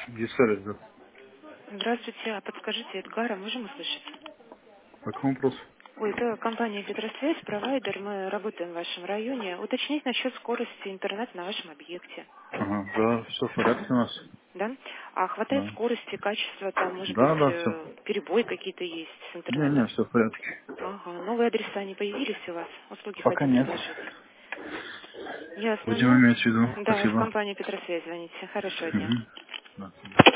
Гессерис, да. Здравствуйте, а подскажите, Эдгара, можем услышать? По какому вопросу? Ой, это компания Петросвязь, провайдер, мы работаем в вашем районе. Уточнить насчет скорости интернета на вашем объекте. Ага, да, все в порядке у нас. Да? А хватает Да. скорости, качества, там, может быть, Да, да, все. перебои какие-то есть с Не, интернетом? все в порядке. Ага, новые адреса не появились у вас? Услуги Пока хотим нет. предложить. Ясно, Будем ну, иметь в виду. да, с Спасибо. компании Петросвязь звоните. Хорошего дня. Мгм. Да.